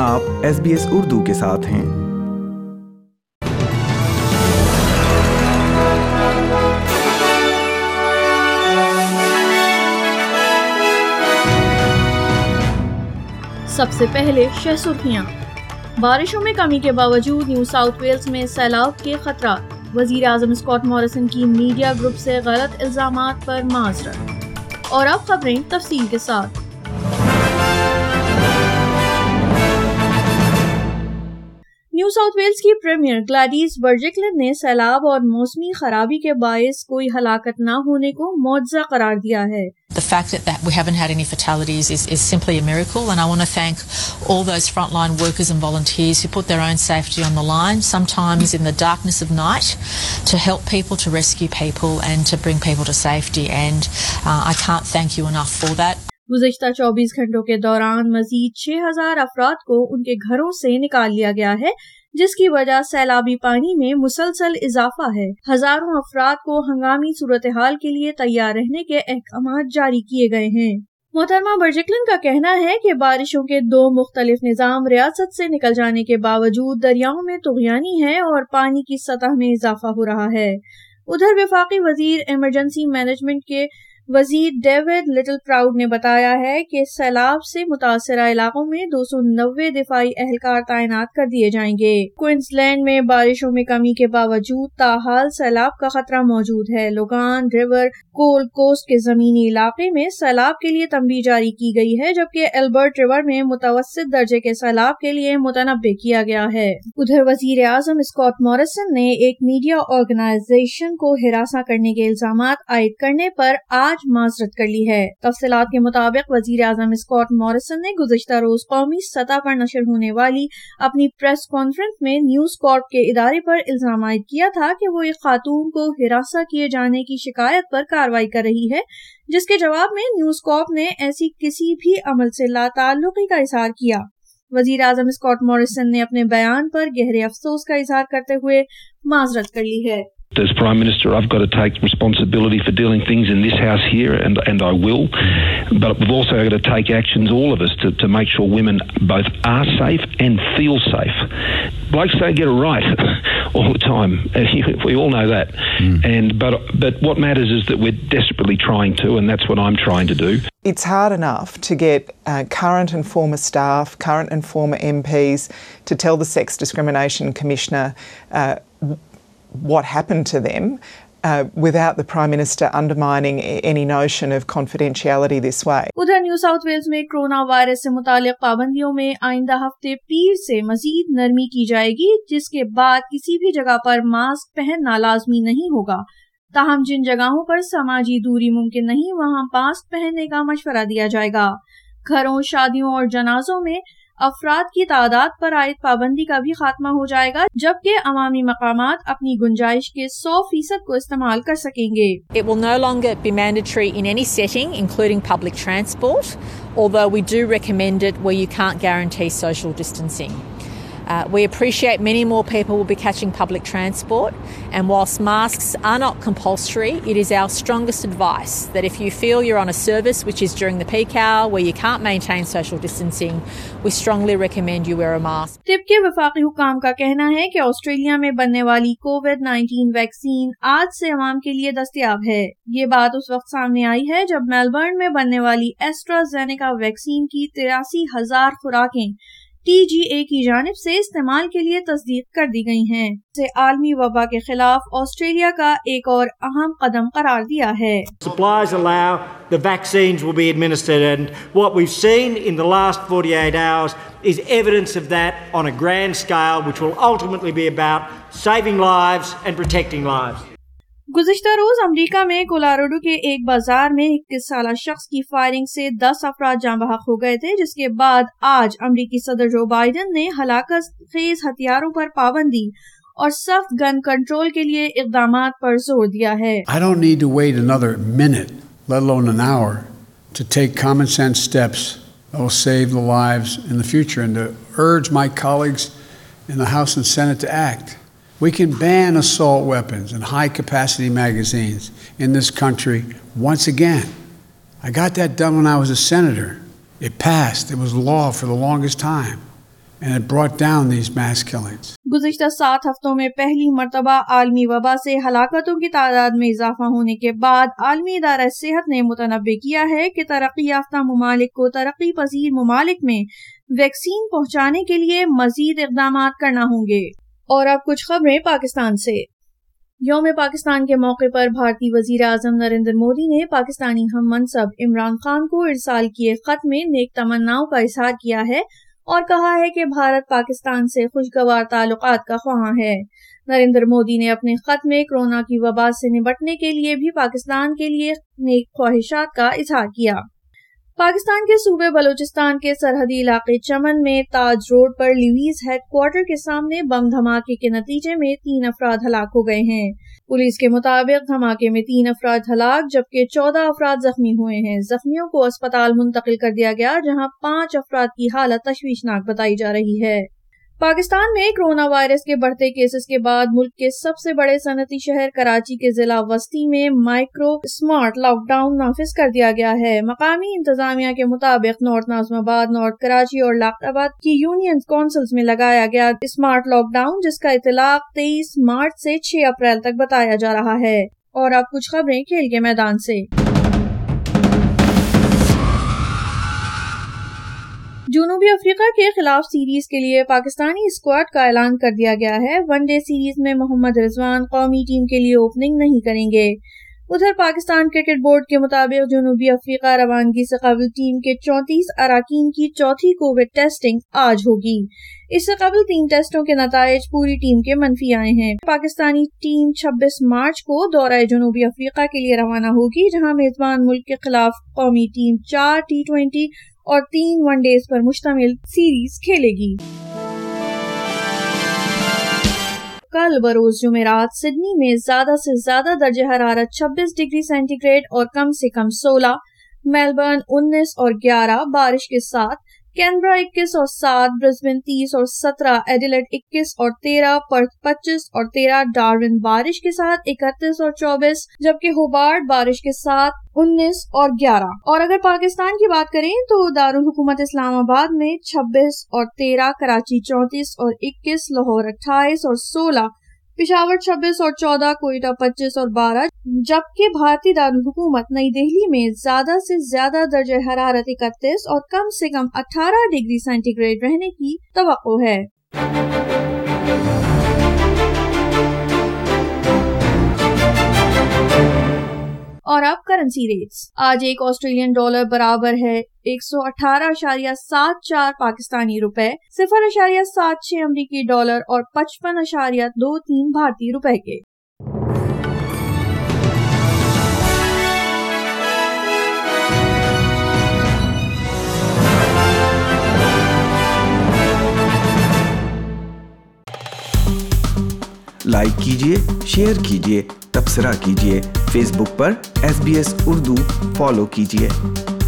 آپ SBS اردو کے ساتھ ہیں۔ سب سے پہلے شہ سرخیاں۔ بارشوں میں کمی کے باوجود نیو ساؤتھ ویلز میں سیلاب کے خطرات، وزیر اعظم اسکاٹ موریسن کی میڈیا گروپ سے غلط الزامات پر معذرت۔ اور اب خبریں تفصیل کے ساتھ۔ نیو ساؤتھ ویلز کی پریمیئر گلیڈیز برجکلن نے سیلاب اور موسمی خرابی کے باعث کوئی ہلاکت نہ ہونے کو معجزہ قرار دیا ہے۔ The fact that we haven't had any fatalities is simply a miracle, and I want to thank all those frontline workers and volunteers who put their own safety on the line, sometimes in the darkness of night, to help people, to rescue people and to bring people to safety, and I can't thank you enough for that. گزشتہ 24 گھنٹوں کے دوران مزید 6000 افراد کو ان کے گھروں سے نکال لیا گیا ہے، جس کی وجہ سیلابی پانی میں مسلسل اضافہ ہے۔ ہزاروں افراد کو ہنگامی صورتحال کے لیے تیار رہنے کے احکامات جاری کیے گئے ہیں۔ محترمہ برجکلن کا کہنا ہے کہ بارشوں کے 2 مختلف نظام ریاست سے نکل جانے کے باوجود دریاؤں میں طغیانی ہے اور پانی کی سطح میں اضافہ ہو رہا ہے۔ ادھر وفاقی وزیر ایمرجنسی مینجمنٹ کے وزیر ڈیوڈ لٹل پراؤڈ نے بتایا ہے کہ سیلاب سے متاثرہ علاقوں میں 290 دفاعی اہلکار تعینات کر دیے جائیں گے۔ کوئنزلینڈ میں بارشوں میں کمی کے باوجود تاحال سیلاب کا خطرہ موجود ہے۔ لوگان ریور کولڈ کوسٹ کے زمینی علاقے میں سیلاب کے لیے تنبیہ جاری کی گئی ہے، جبکہ البرٹ ریور میں متوسط درجے کے سیلاب کے لیے متنبع کیا گیا ہے۔ ادھر وزیر اعظم اسکاٹ موریسن نے ایک میڈیا آرگنائزیشن کو ہراساں کرنے کے الزامات عائد کرنے پر آج معذرت کر لی ہے۔ تفصیلات کے مطابق وزیر اعظم اسکاٹ موریسن نے گزشتہ روز قومی سطح پر نشر ہونے والی اپنی پریس کانفرنس میں نیوز کارپ کے ادارے پر الزام عائد کیا تھا کہ وہ ایک خاتون کو ہراساں کیے جانے کی شکایت پر کارروائی کر رہی ہے، جس کے جواب میں نیوز کارپ نے ایسی کسی بھی عمل سے لا تعلقی کا اظہار کیا۔ وزیر اعظم اسکاٹ موریسن نے اپنے بیان پر گہرے افسوس کا اظہار کرتے ہوئے معذرت کر لی ہے۔ As Prime Minister, I've got to take responsibility for dealing things in this house here, and I will. But we've also got to take actions, all of us, to make sure women both are safe and feel safe. Blokes don't get it right all the time. We all know that. But what matters is that we're desperately trying to, and that's what I'm trying to do. It's hard enough to get current and former staff, current and former MPs to tell the Sex Discrimination Commissioner what happened to them without the Prime Minister undermining any notion of confidentiality this way. ادھر New South Wales میں corona virus سے متعلق پابندیوں میں آئندہ ہفتے پیر سے مزید نرمی کی جائے گی، جس کے بعد کسی بھی جگہ پر ماسک پہننا لازمی نہیں ہوگا۔ تاہم جن جگہوں پر سماجی دوری ممکن نہیں، وہاں ماسک پہننے کا مشورہ دیا جائے گا۔ گھروں، شادیوں اور جنازوں میں افراد کی تعداد پر عائد پابندی کا بھی خاتمہ ہو جائے گا، جبکہ عوامی مقامات اپنی گنجائش کے 100% کو استعمال کر سکیں گے۔ It will no longer be mandatory in any setting, including public transport, although we do recommend it where you can't guarantee social distancing. We appreciate many more people will be catching public transport, and whilst masks are not compulsory, it is our strongest advice that if you feel you're on a service which is during the peak hour where you can't maintain social distancing, we strongly recommend you wear a mask. طب کے وفاقی حکام کا کہنا ہے کہ Australia میں بننے والی کووڈ-19 ویکسین آج سے عوام کے لیے دستیاب ہے۔ یہ بات اس وقت سامنے آئی ہے جب میلبرن میں بننے والی ایسٹرازینیکا ویکسین کی 83,000 خوراکیں TGA کی جانب سے استعمال کے لیے تصدیق کر دی گئی ہیں۔ اسے عالمی وبا کے خلاف آسٹریلیا کا ایک اور اہم قدم قرار دیا ہے۔ Suppliers allow the vaccines will be administered, and what we've seen in the last 48 hours is evidence of that on a grand scale, which will ultimately be about saving lives and protecting lives. گزشتہ روز امریکہ میں کولراڈو کے ایک بازار میں 21 سالہ شخص کی firing سے 10 افراد جاں بحق ہو گئے تھے، جس کے بعد آج امریکی صدر جو بائیڈن نے ہلاکت خیز ہتھیاروں پر پابندی اور سخت گن کنٹرول کے لیے اقدامات پر زور دیا ہے۔ I don't need to wait another minute, let alone an hour, to take common sense steps that will save the lives in the future, and to urge my colleagues in the House and Senate to act. We can ban assault weapons and high-capacity magazines in this country once again. I got that done when I was a senator. It passed. It was law for the longest time. and it brought down these mass killings. گزشتہ 7 ہفتوں میں پہلی مرتبہ عالمی وبا سے ہلاکتوں کی تعداد میں اضافہ ہونے کے بعد عالمی ادارہ صحت نے متنبع کیا ہے کہ ترقی یافتہ ممالک کو ترقی پذیر ممالک میں ویکسین پہنچانے کے لیے مزید اقدامات کرنا ہوں گے۔ اور اب کچھ خبریں پاکستان سے۔ یوم پاکستان کے موقع پر بھارتی وزیر اعظم نریندر مودی نے پاکستانی ہم منصب عمران خان کو ارسال کیے خط میں نیک تمناؤں کا اظہار کیا ہے اور کہا ہے کہ بھارت پاکستان سے خوشگوار تعلقات کا خواہاں ہے۔ نریندر مودی نے اپنے خط میں کورونا کی وبا سے نمٹنے کے لیے بھی پاکستان کے لیے نیک خواہشات کا اظہار کیا۔ پاکستان کے صوبے بلوچستان کے سرحدی علاقے چمن میں تاج روڈ پر لیویز ہیڈ کوارٹر کے سامنے بم دھماکے کے نتیجے میں 3 افراد ہلاک ہو گئے ہیں۔ پولیس کے مطابق دھماکے میں 3 افراد ہلاک جبکہ 14 افراد زخمی ہوئے ہیں۔ زخمیوں کو اسپتال منتقل کر دیا گیا جہاں 5 افراد کی حالت تشویشناک بتائی جا رہی ہے۔ پاکستان میں کرونا وائرس کے بڑھتے کیسز کے بعد ملک کے سب سے بڑے صنعتی شہر کراچی کے ضلع وسطی میں مائکرو اسمارٹ لاک ڈاؤن نافذ کر دیا گیا ہے۔ مقامی انتظامیہ کے مطابق نارتھ ناظم آباد، نارتھ کراچی اور لاکھاباد کی یونین کونسلز میں لگایا گیا اسمارٹ لاک ڈاؤن جس کا اطلاق 23 مارچ سے 6 اپریل تک بتایا جا رہا ہے۔ اور اب کچھ خبریں کھیل کے میدان سے۔ جنوبی افریقہ کے خلاف سیریز کے لیے پاکستانی اسکواڈ کا اعلان کر دیا گیا ہے۔ ون ڈے سیریز میں محمد رضوان قومی ٹیم کے لیے اوپننگ نہیں کریں گے۔ ادھر پاکستان کرکٹ بورڈ کے مطابق جنوبی افریقہ روانگی سے قبل ٹیم کے 34 اراکین کی چوتھی کووڈ ٹیسٹنگ آج ہوگی۔ اس سے قبل 3 ٹیسٹوں کے نتائج پوری ٹیم کے منفی آئے ہیں۔ پاکستانی ٹیم 26 مارچ کو دورہ جنوبی افریقہ کے لیے روانہ ہوگی جہاں میزبان ملک کے خلاف قومی ٹیم 4 T20 اور 3 ون ڈیز پر مشتمل سیریز کھیلے گی۔ کل بروز جمعرات سڈنی میں زیادہ سے زیادہ درجہ حرارت 26 ڈگری سینٹی گریڈ اور کم سے کم 16، میلبرن 19 اور 11 بارش کے ساتھ، کینبرا 21 اور 7، برسبن 30 اور 17، ایڈیلیڈ 21 اور 13، پرتھ 25 اور 13، ڈارون بارش کے ساتھ 31 اور 24، جبکہ ہوبارٹ بارش کے ساتھ 19 اور 11۔ اور اگر پاکستان کی بات کریں تو دارالحکومت اسلام آباد میں 26 اور 13، کراچی 34 اور 21، لاہور 28 اور 16، پشاور 26 اور 14، کوئٹہ 25 اور 12، جبکہ بھارتی دارالحکومت نئی دہلی میں زیادہ سے زیادہ درجہ حرارت 31 اور کم سے کم 18 ڈگری سینٹی گریڈ رہنے کی توقع ہے۔ اور اب کرنسی ریٹس۔ آج ایک آسٹریلین ڈالر برابر ہے 118.74 پاکستانی روپے، 0.76 امریکی ڈالر اور 55.23 بھارتی روپے کے۔ لائک کیجیے، شیئر کیجیے، تبصرہ کیجیے، فیس بک پر SBS اردو فالو کیجیے۔